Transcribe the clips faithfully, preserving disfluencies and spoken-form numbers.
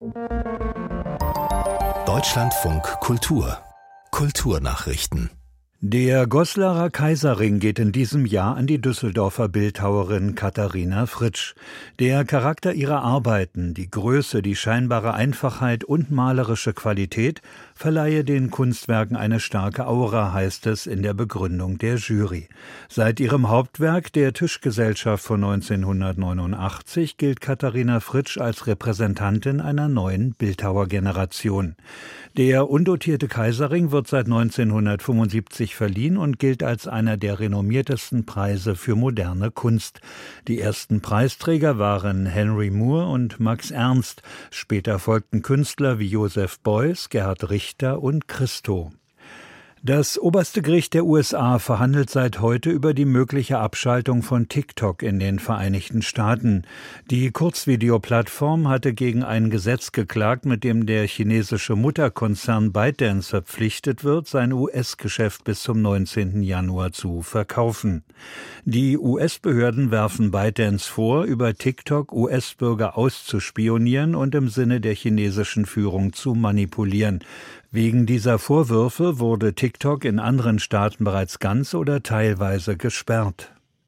Deutschlandfunk Kultur Kulturnachrichten. Der Goslarer Kaiserring geht in diesem Jahr an die Düsseldorfer Bildhauerin Katharina Fritsch. Der Charakter ihrer Arbeiten, die Größe, die scheinbare Einfachheit und malerische Qualität verleihe den Kunstwerken eine starke Aura, heißt es in der Begründung der Jury. Seit ihrem Hauptwerk, der Tischgesellschaft von neunzehnhundertneunundachtzig, gilt Katharina Fritsch als Repräsentantin einer neuen Bildhauergeneration. Der undotierte Kaiserring wird seit neunzehnhundertfünfundsiebzig verliehen und gilt als einer der renommiertesten Preise für moderne Kunst. Die ersten Preisträger waren Henry Moore und Max Ernst. Später folgten Künstler wie Joseph Beuys, Gerhard Richter und Christo. Das oberste Gericht der U S A verhandelt seit heute über die mögliche Abschaltung von TikTok in den Vereinigten Staaten. Die Kurzvideoplattform hatte gegen ein Gesetz geklagt, mit dem der chinesische Mutterkonzern ByteDance verpflichtet wird, sein U S-Geschäft bis zum neunzehnten Januar zu verkaufen. Die U S-Behörden werfen ByteDance vor, über TikTok U S-Bürger auszuspionieren und im Sinne der chinesischen Führung zu manipulieren. Wegen dieser Vorwürfe wurde TikTok in anderen Staaten bereits ganz oder teilweise gesperrt.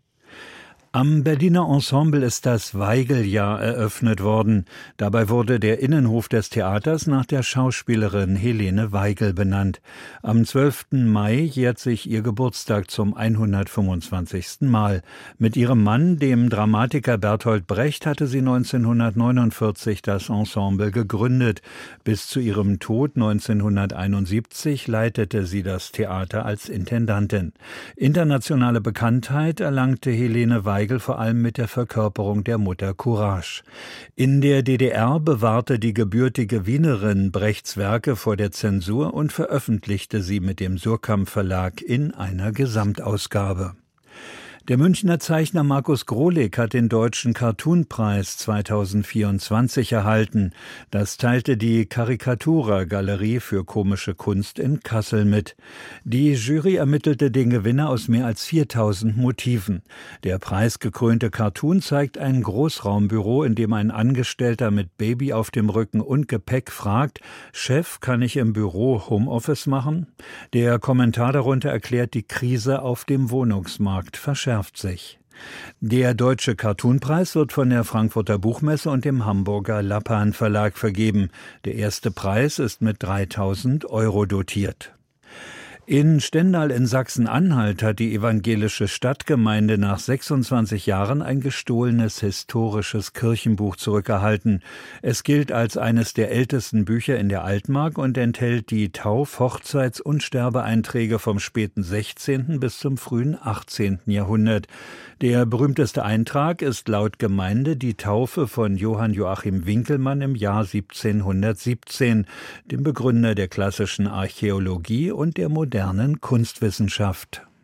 Am Berliner Ensemble ist das Weigel-Jahr eröffnet worden. Dabei wurde der Innenhof des Theaters nach der Schauspielerin Helene Weigel benannt. Am zwölften Mai jährt sich ihr Geburtstag zum hundertfünfundzwanzigsten Mal. Mit ihrem Mann, dem Dramatiker Bertolt Brecht, hatte sie neunzehnhundertneunundvierzig das Ensemble gegründet. Bis zu ihrem Tod neunzehnhunderteinundsiebzig leitete sie das Theater als Intendantin. Internationale Bekanntheit erlangte Helene Weigel vor allem mit der Verkörperung der Mutter Courage. In der D D R bewahrte die gebürtige Wienerin Brechts Werke vor der Zensur und veröffentlichte sie mit dem Surkamp Verlag in einer Gesamtausgabe. Der Münchner Zeichner Markus Grolik hat den Deutschen Cartoonpreis zweitausendvierundzwanzig erhalten. Das teilte die Karikatura-Galerie für komische Kunst in Kassel mit. Die Jury ermittelte den Gewinner aus mehr als viertausend Motiven. Der preisgekrönte Cartoon zeigt ein Großraumbüro, in dem ein Angestellter mit Baby auf dem Rücken und Gepäck fragt: Chef, kann ich im Büro Homeoffice machen? Der Kommentar darunter erklärt die Krise auf dem Wohnungsmarkt verschärft sich. Der Deutsche Cartoonpreis wird von der Frankfurter Buchmesse und dem Hamburger Lappan Verlag vergeben. Der erste Preis ist mit dreitausend Euro dotiert. In Stendal in Sachsen-Anhalt hat die evangelische Stadtgemeinde nach sechsundzwanzig Jahren ein gestohlenes historisches Kirchenbuch zurückerhalten. Es gilt als eines der ältesten Bücher in der Altmark und enthält die Tauf-, Hochzeits- und Sterbeeinträge vom späten sechzehnten bis zum frühen achtzehnten Jahrhundert. Der berühmteste Eintrag ist laut Gemeinde die Taufe von Johann Joachim Winckelmann im Jahr siebzehnhundertsiebzehn, dem Begründer der klassischen Archäologie und der modernen Kunstwissenschaft.